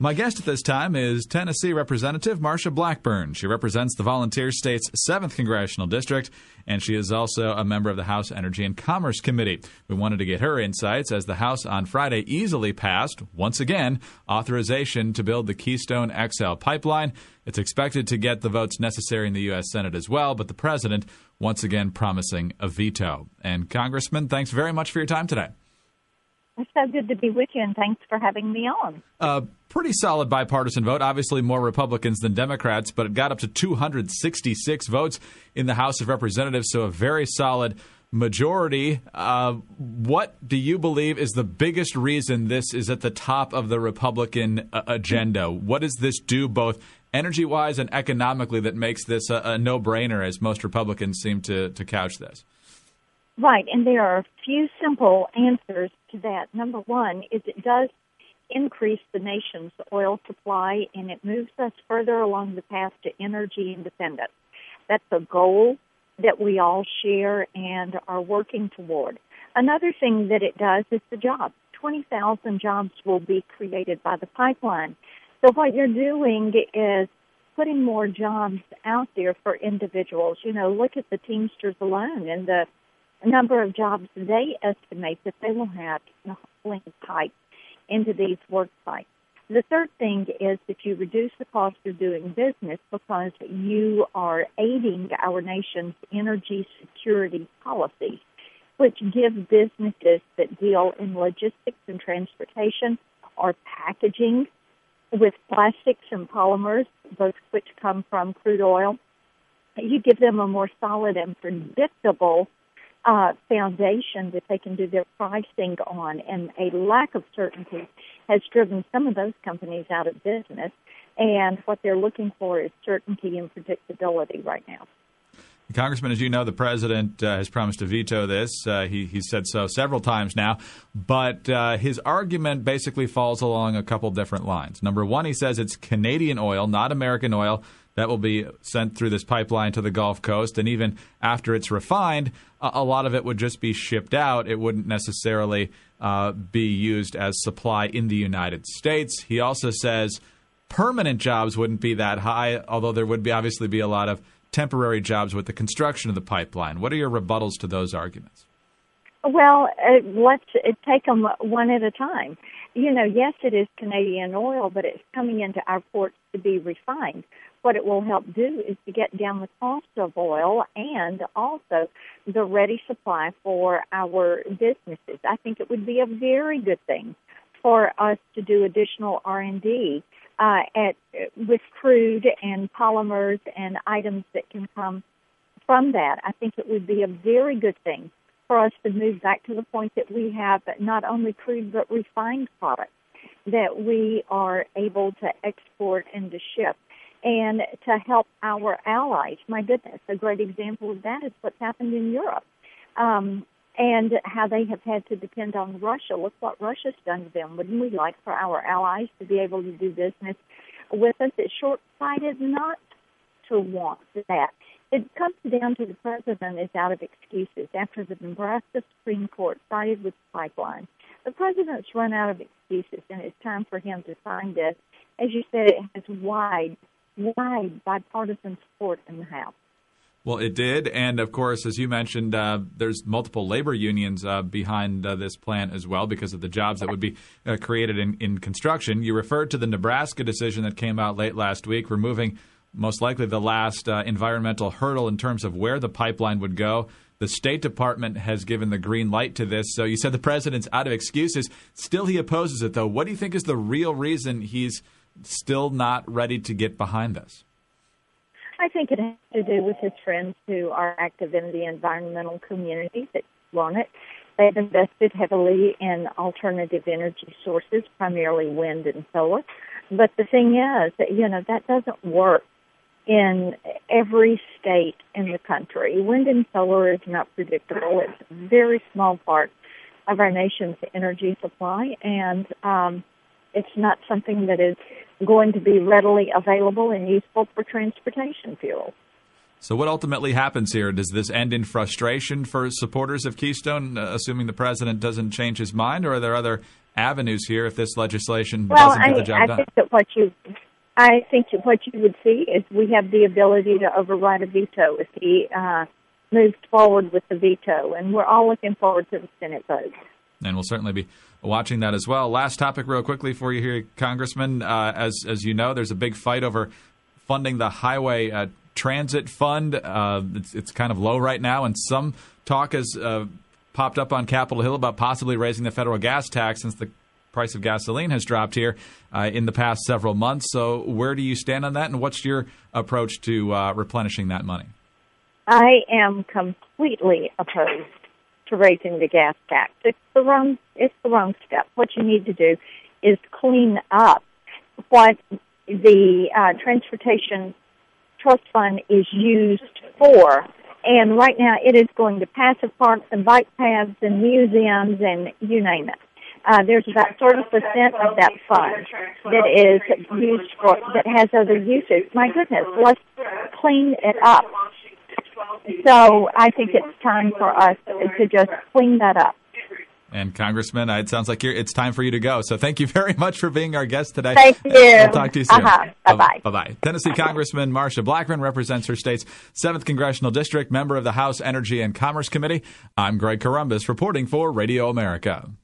My guest at this time is Tennessee Representative Marsha Blackburn. She represents the Volunteer State's 7th Congressional District, and she is also a member of the House Energy and Commerce Committee. We wanted to get her insights as the House on Friday easily passed, once again, authorization to build the Keystone XL pipeline. It's expected to get the votes necessary in the U.S. Senate as well, but the president once again promising a veto. And Congressman, thanks very much for your time today. It's so good to be with you, and thanks for having me on. Pretty solid bipartisan vote. Obviously more Republicans than Democrats, but it got up to 266 votes in the House of Representatives, so a very solid majority. What do you believe is the biggest reason this is at the top of the Republican agenda? What does this do both energy-wise and economically that makes this a no-brainer, as most Republicans seem to couch this? Right, and there are a few simple answers to that. Number one is it does increase the nation's oil supply, and it moves us further along the path to energy independence. That's a goal that we all share and are working toward. Another thing that it does is the jobs. 20,000 jobs will be created by the pipeline. So what you're doing is putting more jobs out there for individuals. You know, look at the Teamsters alone and the number of jobs they estimate that they will have hauling pipe into these work sites. The third thing is that you reduce the cost of doing business because you are aiding our nation's energy security policies, which give businesses that deal in logistics and transportation or packaging with plastics and polymers, both which come from crude oil, you give them a more solid and predictable foundation that they can do their pricing on, and a lack of certainty has driven some of those companies out of business, and what they're looking for is certainty and predictability right now. Congressman, as you know, the president has promised to veto this. He's said so several times now, but his argument basically falls along a couple different lines. Number one, he says it's Canadian oil, not American oil, that will be sent through this pipeline to the Gulf Coast, and even after it's refined, a lot of it would just be shipped out. It wouldn't necessarily be used as supply in the United States. He also says permanent jobs wouldn't be that high, although there would obviously be a lot of temporary jobs with the construction of the pipeline. What are your rebuttals to those arguments? Well, let's take them one at a time. You know, yes, it is Canadian oil, but it's coming into our ports to be refined. What it will help do is to get down the cost of oil and also the ready supply for our businesses. I think it would be a very good thing for us to do additional R&D with crude and polymers and items that can come from that. I think it would be a very good thing for us to move back to the point that we have not only crude but refined products that we are able to export and to ship, and to help our allies. My goodness, a great example of that is what's happened in Europe and how they have had to depend on Russia. Look what Russia's done to them. Wouldn't we like for our allies to be able to do business with us? It's short-sighted not to want that. It comes down to the president is out of excuses. After the Nebraska Supreme Court sided with the pipeline, the president's run out of excuses, and it's time for him to sign this. As you said, it has wide bipartisan support in the House. Well, it did. And, of course, as you mentioned, there's multiple labor unions behind this plan as well because of the jobs that would be created in construction. You referred to the Nebraska decision that came out late last week, removing most likely the last environmental hurdle in terms of where the pipeline would go. The State Department has given the green light to this. So you said the president's out of excuses. Still, he opposes it, though. What do you think is the real reason he's still not ready to get behind this? I think it has to do with his friends who are active in the environmental community that want it. They've invested heavily in alternative energy sources, primarily wind and solar. But the thing is that, that doesn't work in every state in the country. Wind and solar is not predictable. It's a very small part of our nation's energy supply, and it's not something that is going to be readily available and useful for transportation fuel. So what ultimately happens here? Does this end in frustration for supporters of Keystone, assuming the president doesn't change his mind, or are there other avenues here if this legislation doesn't get the job done? I think that what you would see is we have the ability to override a veto if he moves forward with the veto, and we're all looking forward to the Senate vote. And we'll certainly be watching that as well. Last topic real quickly for you here, Congressman. As you know, there's a big fight over funding the highway transit fund. It's kind of low right now, and some talk has popped up on Capitol Hill about possibly raising the federal gas tax since the price of gasoline has dropped here in the past several months. So where do you stand on that, and what's your approach to replenishing that money? I am completely opposed to raising the gas tax. It's the wrong step. What you need to do is clean up what the Transportation Trust Fund is used for. And right now it is going to passive parks and bike paths and museums and you name it. There's about 30% of that fund that is used for, that has other uses. My goodness, let's clean it up. So I think it's time for us to just clean that up. And Congressman, it sounds like it's time for you to go. So thank you very much for being our guest today. Thank you. We'll talk to you soon. Bye-bye. Bye-bye. Tennessee Congressman Marsha Blackburn represents her state's 7th Congressional District, member of the House Energy and Commerce Committee. I'm Greg Corombos reporting for Radio America.